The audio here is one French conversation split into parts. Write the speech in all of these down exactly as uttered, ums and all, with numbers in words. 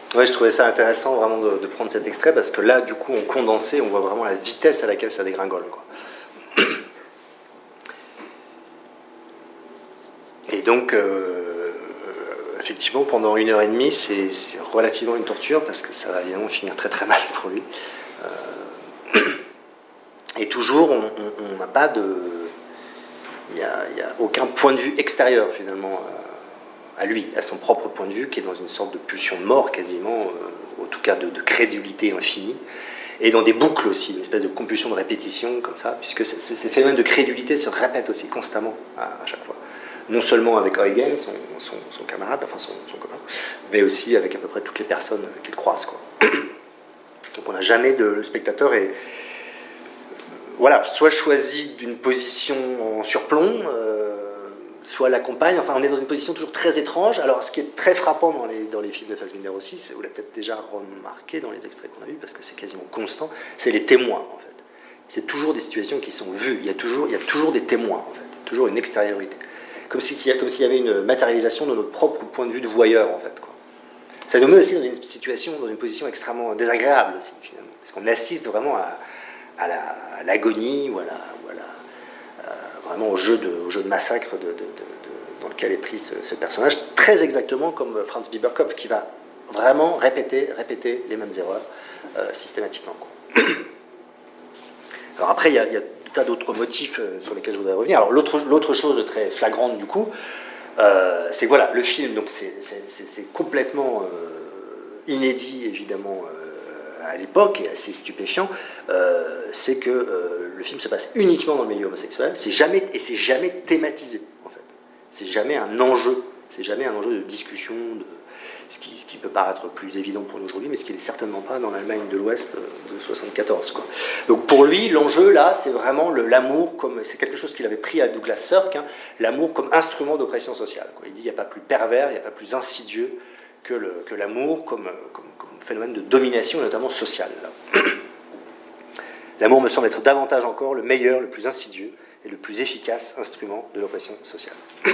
Ouais, je trouvais ça intéressant vraiment de, de prendre cet extrait parce que là, du coup, en condensé, on voit vraiment la vitesse à laquelle ça dégringole, quoi. Et donc, euh, effectivement, pendant une heure et demie, c'est, c'est relativement une torture parce que ça va évidemment finir très très mal pour lui. Euh, et toujours, on n'a pas de... Il n'y a, a aucun point de vue extérieur, finalement, euh, à lui, à son propre point de vue, qui est dans une sorte de pulsion de mort, quasiment, euh, en tout cas de, de crédulité infinie, et dans des boucles aussi, une espèce de compulsion de répétition, comme ça, puisque c- c- ces phénomènes de crédulité se répètent aussi constamment à, à chaque fois. Non seulement avec Eugen, son, son, son camarade, enfin son, son copain, mais aussi avec à peu près toutes les personnes qu'il croise, quoi. Donc on n'a jamais de... Le spectateur est... Voilà, soit choisi d'une position en surplomb, euh, soit l'accompagne. Enfin, on est dans une position toujours très étrange. Alors, ce qui est très frappant dans les, dans les films de Fassbinder aussi, c'est, vous l'avez peut-être déjà remarqué dans les extraits qu'on a vus, parce que c'est quasiment constant, c'est les témoins, en fait. C'est toujours des situations qui sont vues. Il y a toujours, il y a toujours des témoins, en fait. Toujours une extériorité. Comme, si, comme s'il y avait une matérialisation de notre propre point de vue de voyeur, en fait, quoi. Ça nous met aussi dans une situation, dans une position extrêmement désagréable, aussi, finalement. Parce qu'on assiste vraiment à... à, la, à l'agonie, ou à la, ou à la, euh, vraiment au jeu de, au jeu de massacre de, de, de, de, dans lequel est pris ce, ce personnage, très exactement comme Franz Biberkopf, qui va vraiment répéter, répéter les mêmes erreurs euh, systématiquement, quoi. Alors après, il y a, il y a un tas d'autres motifs euh, sur lesquels je voudrais revenir. Alors l'autre, l'autre chose de très flagrante, du coup, euh, c'est que voilà, le film, donc c'est, c'est, c'est, c'est complètement euh, inédit, évidemment, euh, à l'époque, et assez stupéfiant, euh, c'est que euh, le film se passe uniquement dans le milieu homosexuel, c'est jamais, et c'est jamais thématisé, en fait. C'est jamais un enjeu, c'est jamais un enjeu de discussion, de, ce, qui, ce qui peut paraître plus évident pour nous aujourd'hui, mais ce qui n'est certainement pas dans l'Allemagne de l'Ouest de soixante-quatorze, quoi. Donc pour lui, l'enjeu, là, c'est vraiment le, l'amour, comme, c'est quelque chose qu'il avait pris à Douglas Sirk, hein, l'amour comme instrument d'oppression sociale, quoi. Il dit, il n'y a pas plus pervers, il n'y a pas plus insidieux que, le, que l'amour comme, comme, comme phénomène de domination, notamment sociale. L'amour me semble être davantage encore le meilleur, le plus insidieux et le plus efficace instrument de l'oppression sociale.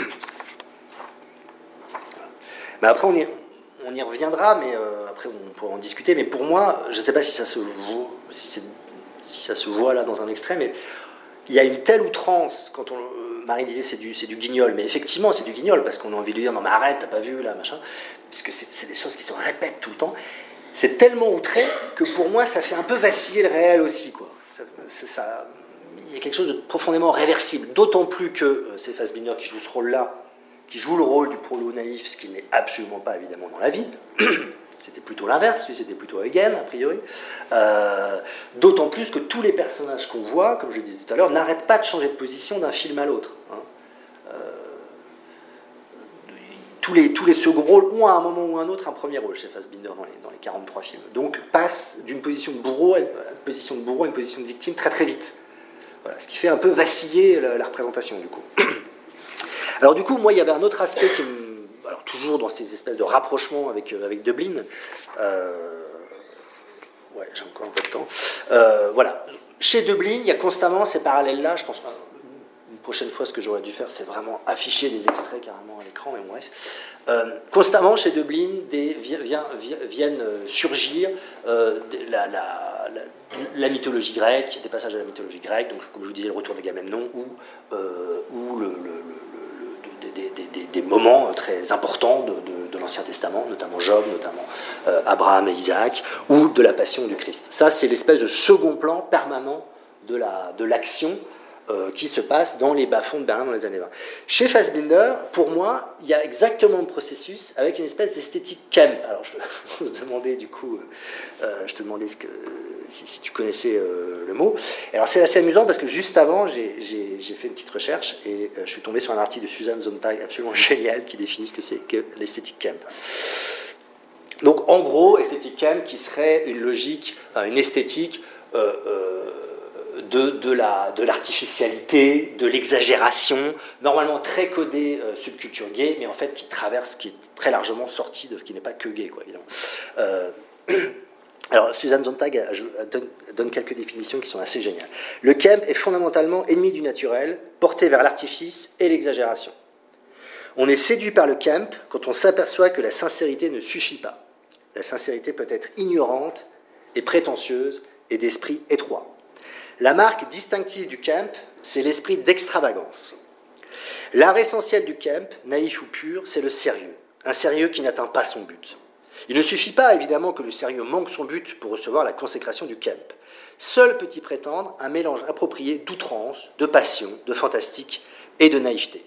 Mais après, on y, on y reviendra, mais euh, après, on pourra en discuter. Mais pour moi, je ne sais pas si ça se voit, si, c'est, si ça se voit là dans un extrait, mais il y a une telle outrance, quand on, euh, Marie disait c'est du, c'est du guignol, mais effectivement, c'est du guignol, parce qu'on a envie de lui dire non, mais arrête, t'as pas vu là, machin, puisque c'est, c'est des choses qui se répètent tout le temps. C'est tellement outré que pour moi, ça fait un peu vaciller le réel aussi, quoi. Ça, ça, il y a quelque chose de profondément réversible, d'autant plus que euh, c'est Fassbinder qui joue ce rôle-là, qui joue le rôle du prolo naïf, ce qui n'est absolument pas évidemment dans la vie. C'était plutôt l'inverse, lui c'était plutôt Eugen, a priori. Euh, d'autant plus que tous les personnages qu'on voit, comme je le disais tout à l'heure, n'arrêtent pas de changer de position d'un film à l'autre, hein. Euh, tous, les, tous les seconds rôles ont à un moment ou à un autre un premier rôle chez Fassbinder dans les, dans les quarante-trois films. Donc passent d'une position de bourreau à une, une position de bourreau à une position de victime très très vite. Voilà, ce qui fait un peu vaciller la, la représentation du coup. Alors du coup, moi il y avait un autre aspect qui me... Alors, toujours dans ces espèces de rapprochements avec, avec Dublin. Euh, ouais, j'ai encore un peu de temps. Euh, voilà. Chez Dublin, il y a constamment ces parallèles-là. Je pense qu'une prochaine fois, ce que j'aurais dû faire, c'est vraiment afficher des extraits carrément à l'écran, mais bon, bref. Euh, constamment, chez Dublin, des, vient, viennent surgir euh, la, la, la, la mythologie grecque, des passages de la mythologie grecque, donc, comme je vous disais, le retour d'Agamemnon, ou, euh, ou le... le, le Des, des, des, des moments très importants de, de, de l'Ancien Testament, notamment Job, notamment euh, Abraham et Isaac, ou de la Passion du Christ. Ça, c'est l'espèce de second plan permanent de, la, de l'action euh, qui se passe dans les bas-fonds de Berlin dans les années vingt. Chez Fassbinder, pour moi, il y a exactement le processus avec une espèce d'esthétique camp. Alors, je, je te demandais du coup, euh, je te demandais ce que, si, si tu connaissais euh, le mot. Et alors, c'est assez amusant parce que juste avant, j'ai, j'ai, j'ai fait une petite recherche et euh, je suis tombé sur un article de Susan Sontag absolument génial qui définit ce que c'est que l'esthétique camp. Donc, en gros, esthétique camp qui serait une logique, enfin, une esthétique euh, euh, de, de, la, de l'artificialité, de l'exagération, normalement très codée euh, subculture gay, mais en fait qui traverse, qui est très largement sortie de, qui n'est pas que gay, quoi, évidemment. Euh, Alors, Susan Sontag a, a, donne, donne quelques définitions qui sont assez géniales. Le camp est fondamentalement ennemi du naturel, porté vers l'artifice et l'exagération. On est séduit par le camp quand on s'aperçoit que la sincérité ne suffit pas. La sincérité peut être ignorante et prétentieuse et d'esprit étroit. La marque distinctive du camp, c'est l'esprit d'extravagance. L'art essentiel du camp, naïf ou pur, c'est le sérieux. Un sérieux qui n'atteint pas son but. Il ne suffit pas, évidemment, que le sérieux manque son but pour recevoir la consécration du camp. Seul peut y prétendre un mélange approprié d'outrance, de passion, de fantastique et de naïveté.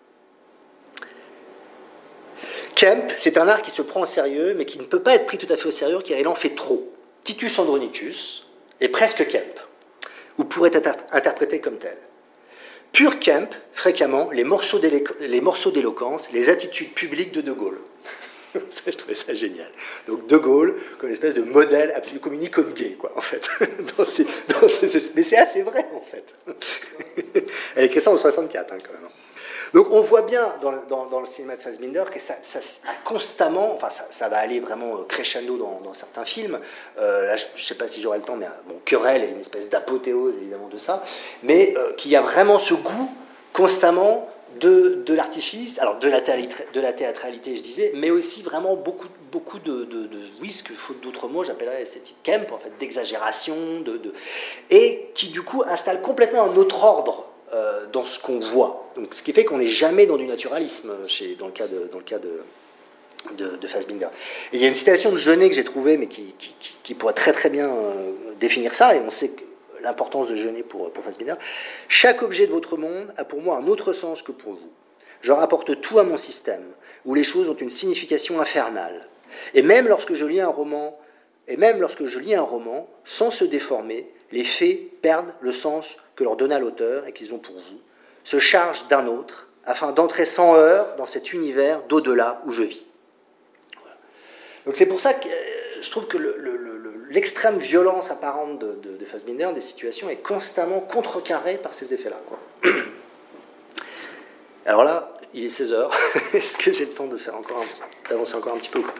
Camp, c'est un art qui se prend au sérieux, mais qui ne peut pas être pris tout à fait au sérieux, car il en fait trop. Titus Andronicus est presque camp, ou pourrait être interprété comme tel. Pur camp, fréquemment, les morceaux d'éloquence, les attitudes publiques de De Gaulle. Ça, je trouvais ça génial. Donc De Gaulle, comme une espèce de modèle absolu, comme une icône gay, quoi, en fait. Dans ses, dans ses, mais c'est assez vrai, en fait. Elle écrit ça en soixante-quatre, hein, quand même. Donc on voit bien dans, dans, dans le cinéma de Fassbinder que ça, ça a constamment, enfin ça, ça va aller vraiment crescendo dans, dans certains films. Euh, là, je ne sais pas si j'aurai le temps, mais bon, Querelle est une espèce d'apothéose évidemment de ça, mais euh, qu'il y a vraiment ce goût constamment de, de l'artifice, alors de la, de la théâtralité, je disais, mais aussi vraiment beaucoup, beaucoup de, de, de oui, ce que faute d'autres mots, j'appellerais esthétique camp, en fait, d'exagération, de, de, et qui du coup installe complètement un autre ordre Euh, dans ce qu'on voit. Donc, ce qui fait qu'on n'est jamais dans du naturalisme chez, dans le cas de, dans le cas de, de, de Fassbinder. Et il y a une citation de Jeunet que j'ai trouvée, mais qui, qui, qui pourrait très très bien euh, définir ça, et on sait que l'importance de Jeunet pour, pour Fassbinder. Chaque objet de votre monde a pour moi un autre sens que pour vous. Je rapporte tout à mon système, où les choses ont une signification infernale. Et même lorsque je lis un roman, et même lorsque je lis un roman, sans se déformer, les faits perdent le sens que leur donna l'auteur et qu'ils ont pour vous, se chargent d'un autre, afin d'entrer sans heurts dans cet univers d'au-delà où je vis. Voilà. Donc c'est pour ça que euh, je trouve que le, le, le, l'extrême violence apparente de, de, de Fassbinder, des situations, est constamment contrecarrée par ces effets-là, quoi. Alors là, il est seize heures. Est-ce que j'ai le temps de faire encore un, d'avancer encore un petit peu?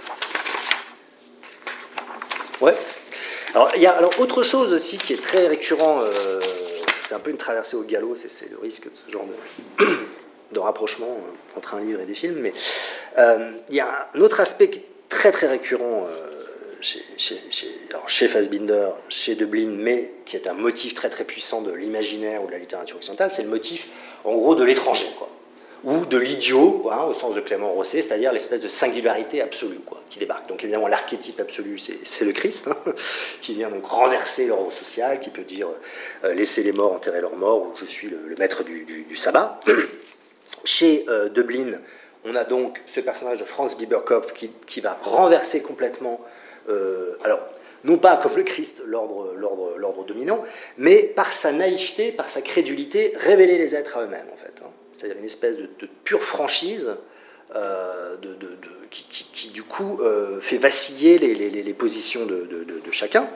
Ouais. Alors, il y a alors, autre chose aussi qui est très récurrent, euh, c'est un peu une traversée au galop, c'est, c'est le risque de ce genre de, de rapprochement euh, entre un livre et des films, mais euh, il y a un autre aspect qui est très très récurrent euh, chez, chez, chez, alors, chez Fassbinder, chez Döblin, mais qui est un motif très très puissant de l'imaginaire ou de la littérature occidentale, c'est le motif, en gros, de l'étranger, quoi. Ou de l'idiot, hein, au sens de Clément Rosset, c'est-à-dire l'espèce de singularité absolue, quoi, qui débarque. Donc évidemment, l'archétype absolu, c'est, c'est le Christ, hein, qui vient donc renverser l'ordre social, qui peut dire euh, laissez les morts enterrer leurs morts, ou je suis le, le maître du, du, du sabbat. Chez euh, Döblin, on a donc ce personnage de Franz Bieberkopf qui, qui va renverser complètement, euh, alors non pas comme le Christ, l'ordre, l'ordre, l'ordre dominant, mais par sa naïveté, par sa crédulité, révéler les êtres à eux-mêmes, en fait, hein. C'est-à-dire une espèce de, de pure franchise euh, de, de, de, qui, qui, qui, du coup, euh, fait vaciller les, les, les positions de, de, de, de chacun.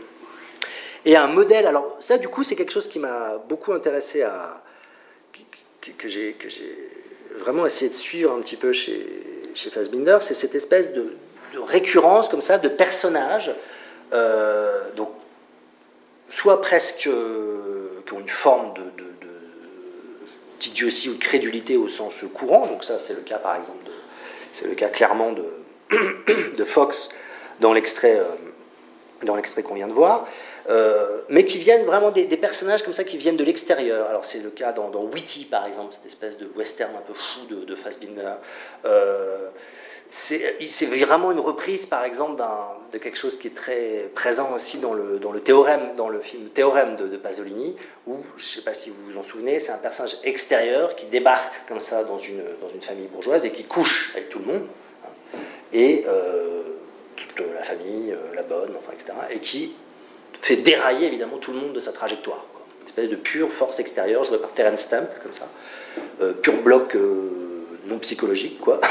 Et un modèle, alors ça, du coup, c'est quelque chose qui m'a beaucoup intéressé, à, que, que, j'ai, que j'ai vraiment essayé de suivre un petit peu chez, chez Fassbinder, c'est cette espèce de, de récurrence, comme ça, de personnages, euh, donc, soit presque, euh, qui ont une forme de, de d'idiotie ou de crédulité au sens courant, donc ça c'est le cas par exemple, de, c'est le cas clairement de, de Fox dans l'extrait, euh, dans l'extrait qu'on vient de voir, euh, mais qui viennent vraiment des, des personnages comme ça qui viennent de l'extérieur. Alors c'est le cas dans, dans Witty par exemple, cette espèce de western un peu fou de, de Fassbinder. Euh, c'est, c'est vraiment une reprise par exemple d'un, de quelque chose qui est très présent aussi dans le, dans le théorème, dans le film Théorème de, de Pasolini, où, je ne sais pas si vous vous en souvenez, c'est un personnage extérieur qui débarque comme ça dans une, dans une famille bourgeoise et qui couche avec tout le monde, hein, et euh, toute la famille, euh, la bonne, enfin, et cetera, et qui fait dérailler évidemment tout le monde de sa trajectoire, quoi. Une espèce de pure force extérieure jouée par Terence Stamp, comme ça, euh, pur bloc euh, non psychologique, quoi.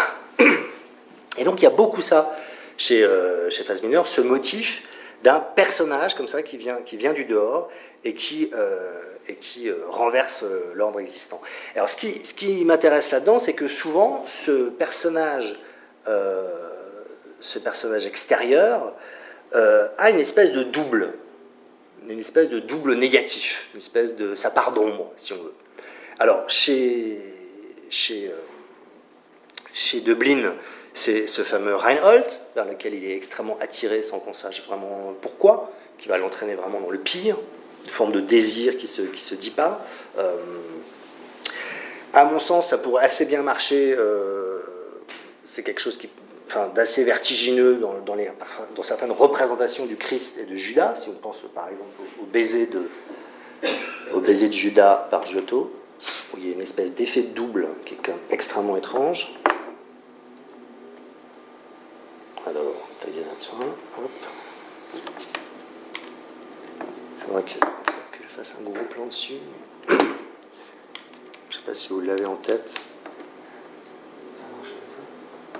Et donc il y a beaucoup ça chez, euh, chez Fassbinder, ce motif d'un personnage comme ça qui vient, qui vient du dehors et qui, euh, et qui euh, renverse euh, l'ordre existant. Alors ce qui, ce qui m'intéresse là-dedans, c'est que souvent ce personnage, euh, ce personnage extérieur euh, a une espèce de double, une espèce de double négatif, une espèce de sa part d'ombre, si on veut. Alors chez, chez, euh, chez Döblin, c'est ce fameux Reinhold, vers lequel il est extrêmement attiré sans qu'on sache vraiment pourquoi, qui va l'entraîner vraiment dans le pire, une forme de désir qui ne se, qui se dit pas. Euh, à mon sens, ça pourrait assez bien marcher, euh, c'est quelque chose qui, enfin, d'assez vertigineux dans, dans, les, dans certaines représentations du Christ et de Judas, si on pense par exemple au, au, baiser, de, au baiser de Judas par Giotto, où il y a une espèce d'effet de double qui est quand même extrêmement étrange. Alors, taguer là-dessus, hop. Il faudra que, que je fasse un gros plan dessus. Je ne sais pas si vous l'avez en tête. Ça marche comme ça.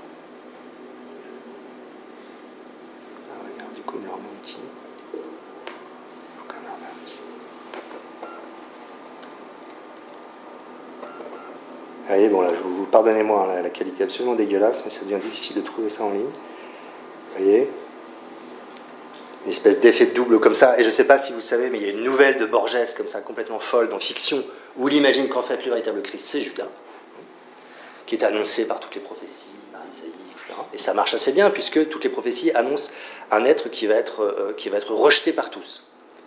Ah ouais, alors, du coup, il me le remet un petit. Il faut quand même le remettre un petit. Vous voyez, bon là, je vous, pardonnez-moi, hein, la, la qualité est absolument dégueulasse, mais ça devient difficile de trouver ça en ligne. Vous voyez, une espèce d'effet de double comme ça. Et je ne sais pas si vous savez, mais il y a une nouvelle de Borges comme ça, complètement folle dans Fiction, où il imagine qu'en fait le véritable Christ, c'est Judas, qui est annoncé par toutes les prophéties, par Isaïe, et cetera. Et ça marche assez bien, puisque toutes les prophéties annoncent un être qui va être, euh, qui va être rejeté par tous.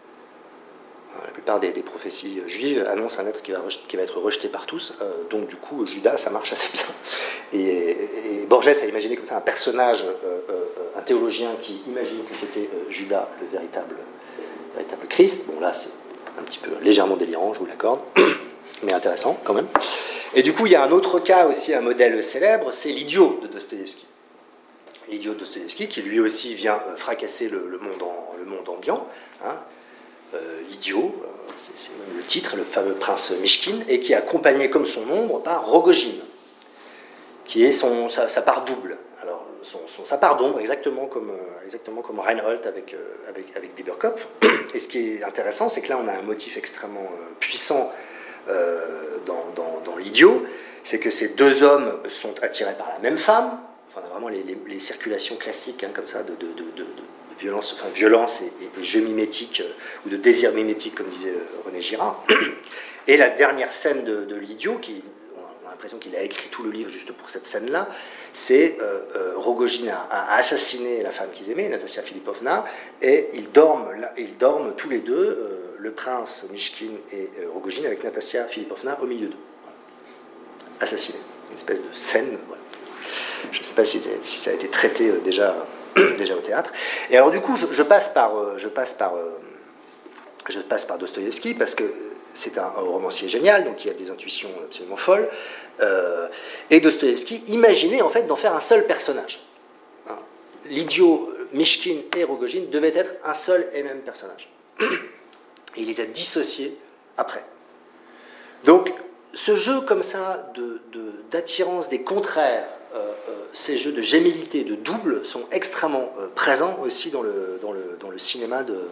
La plupart des, des prophéties juives annoncent un être qui va, qui va être rejeté par tous, euh, donc du coup Judas, ça marche assez bien. Et, et Borges a imaginé comme ça un personnage, euh, euh, un théologien qui imagine que c'était euh, Judas, le véritable, le véritable Christ. Bon là c'est un petit peu légèrement délirant, je vous l'accorde, mais intéressant quand même. Et du coup il y a un autre cas aussi, un modèle célèbre, c'est l'idiot de Dostoïevski. L'idiot de Dostoïevski qui lui aussi vient fracasser le, le, monde, en, le monde ambiant, hein. Euh, L'idiot, euh, c'est, c'est même le titre, le fameux prince Mishkin, et qui est accompagné comme son ombre par Rogojin, qui est son, sa, sa part double. Alors, son, son, sa part d'ombre, exactement comme, euh, exactement comme Reinhold avec, euh, avec, avec Bieberkopf. Et ce qui est intéressant, c'est que là, on a un motif extrêmement euh, puissant euh, dans, dans, dans l'idiot, c'est que ces deux hommes sont attirés par la même femme. Enfin, on a vraiment les, les, les circulations classiques, hein, comme ça, de, de, de, de, de violence, enfin, violence et, et, et jeu mimétique, euh, ou de désir mimétique, comme disait euh, René Girard. Et la dernière scène de, de l'idiot, qui, on a l'impression qu'il a écrit tout le livre juste pour cette scène-là, c'est euh, euh, Rogojin a, a assassiné la femme qu'ils aimaient, Natassia Filipovna, et ils dorment, là, ils dorment tous les deux, euh, le prince Mishkin et euh, Rogojin, avec Natassia Filipovna au milieu d'eux. Voilà. Assassinés. Une espèce de scène. Voilà. Je ne sais pas si, si ça a été traité euh, déjà... déjà au théâtre. Et alors du coup, je, je passe par, euh, je passe par, euh, je passe par Dostoïevski parce que c'est un, un romancier génial, donc il a des intuitions absolument folles. Euh, et Dostoïevski imaginait en fait d'en faire un seul personnage. Hein. L'idiot Mishkin et Rogojin devaient être un seul et même personnage. Et il les a dissociés après. Donc, ce jeu comme ça de, de, d'attirance des contraires, Euh, euh, ces jeux de gémilité, de double, sont extrêmement euh, présents aussi dans le, dans le, dans le cinéma de,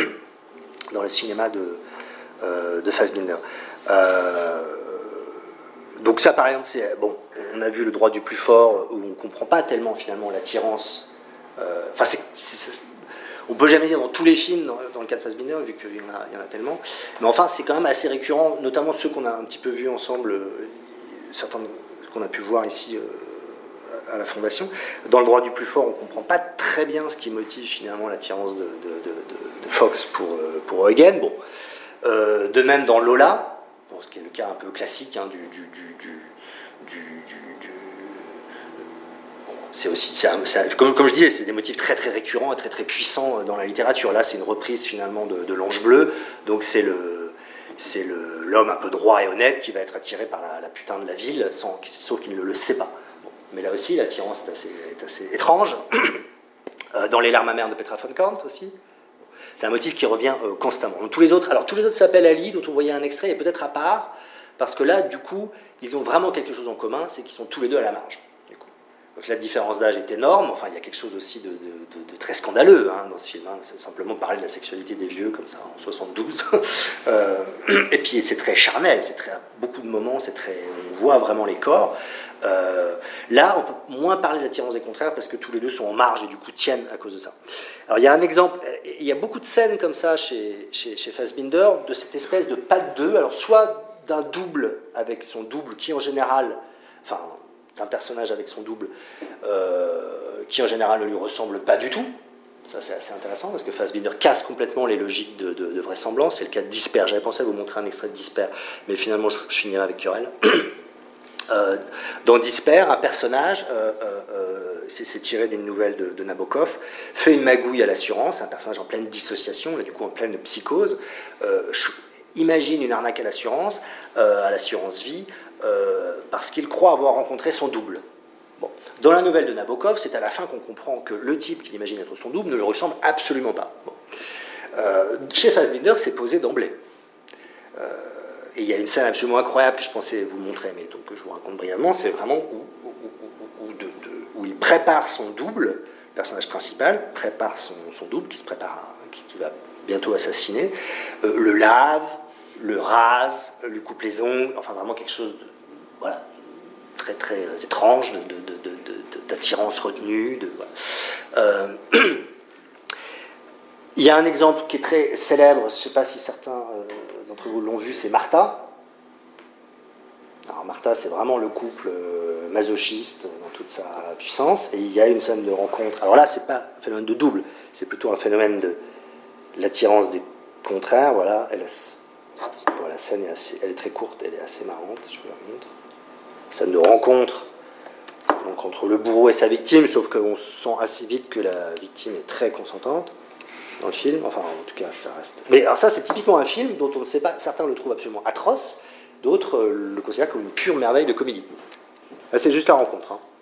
dans le cinéma de, euh, de Fassbinder. Euh, donc ça, par exemple, c'est, bon, on a vu Le droit du plus fort, où on ne comprend pas tellement finalement l'attirance. Euh, enfin, c'est, c'est, c'est, on ne peut jamais dire dans tous les films, dans, dans le cas de Fassbinder, vu qu'il y en a, il y en a tellement. Mais enfin, c'est quand même assez récurrent, notamment ceux qu'on a un petit peu vus ensemble, euh, certains qu'on a pu voir ici euh, à la Fondation. Dans Le droit du plus fort, on ne comprend pas très bien ce qui motive finalement l'attirance de, de, de, de Fox pour, pour Eugen. Bon. Euh, de même dans Lola, bon, ce qui est le cas un peu classique, hein, du, du, du, du, du, du, du... Bon, c'est aussi, c'est un, c'est un, comme, comme je disais, c'est des motifs très très récurrents et très très puissants dans la littérature. Là, c'est une reprise finalement de, de L'Ange bleu, donc c'est le c'est le, l'homme un peu droit et honnête qui va être attiré par la, la putain de la ville, sans, sauf qu'il ne le sait pas. Mais là aussi, l'attirance est assez, est assez étrange. Euh, dans Les larmes amères de Petra von Kant aussi. C'est un motif qui revient euh, constamment. Donc, tous les autres, alors tous les autres s'appellent Ali, dont on voyait un extrait, et peut-être à part, parce que là, du coup, ils ont vraiment quelque chose en commun, c'est qu'ils sont tous les deux à la marge. Du coup. Donc la différence d'âge est énorme. Enfin, il y a quelque chose aussi de, de, de, de très scandaleux hein, dans ce film. Hein. C'est simplement parler de la sexualité des vieux, comme ça, en soixante-douze. euh, et puis, c'est très charnel. C'est très, à beaucoup de moments, c'est très, on voit vraiment les corps. Euh, là, on peut moins parler d'attirance des contraires parce que tous les deux sont en marge et du coup tiennent à cause de ça. Alors, il y a un exemple, il y a beaucoup de scènes comme ça chez, chez, chez Fassbinder, de cette espèce de pas de deux, alors soit d'un double avec son double qui en général, enfin, d'un personnage avec son double, euh, qui en général ne lui ressemble pas du tout. Ça, c'est assez intéressant parce que Fassbinder casse complètement les logiques de, de, de vraisemblance. C'est le cas de Disper. J'avais pensé à vous montrer un extrait de Disper, mais finalement, je, je finirai avec Querelle. euh, dans Disper, un personnage, euh, euh, c'est, c'est tiré d'une nouvelle de, de Nabokov, fait une magouille à l'assurance, un personnage en pleine dissociation, là, du coup en pleine psychose, euh, imagine une arnaque à l'assurance, euh, à l'assurance vie, euh, parce qu'il croit avoir rencontré son double. Bon. Dans la nouvelle de Nabokov, c'est à la fin qu'on comprend que le type qu'il imagine être son double ne le ressemble absolument pas. Bon. Euh, chez Fassbinder, c'est posé d'emblée. Euh, et il y a une scène absolument incroyable que je pensais vous montrer, mais donc je vous raconte brièvement, c'est vraiment où, où, où, où, de, de, où il prépare son double, le personnage principal prépare son, son double, qui se prépare, à, qui, qui va bientôt assassiner, euh, le lave, le rase, lui coupe les ongles, enfin vraiment quelque chose de... Voilà, très très étrange, de, de, de, de, de, d'attirance retenue. De, voilà. euh, il y a un exemple qui est très célèbre, je ne sais pas si certains euh, d'entre vous l'ont vu, c'est Martha. Alors Martha, c'est vraiment le couple euh, masochiste dans toute sa puissance, et il y a une scène de rencontre. Alors là, c'est pas un phénomène de double, c'est plutôt un phénomène de l'attirance des contraires. Voilà, elle a, voilà la scène est assez, elle est très courte, elle est assez marrante, je vous la montre. Scène de rencontre donc entre le bourreau et sa victime, sauf qu'on sent assez vite que la victime est très consentante dans le film, enfin en tout cas ça reste. Mais alors ça c'est typiquement un film dont on ne sait pas, certains le trouvent absolument atroce, d'autres le considèrent comme une pure merveille de comédie. Là, c'est juste la rencontre, hein.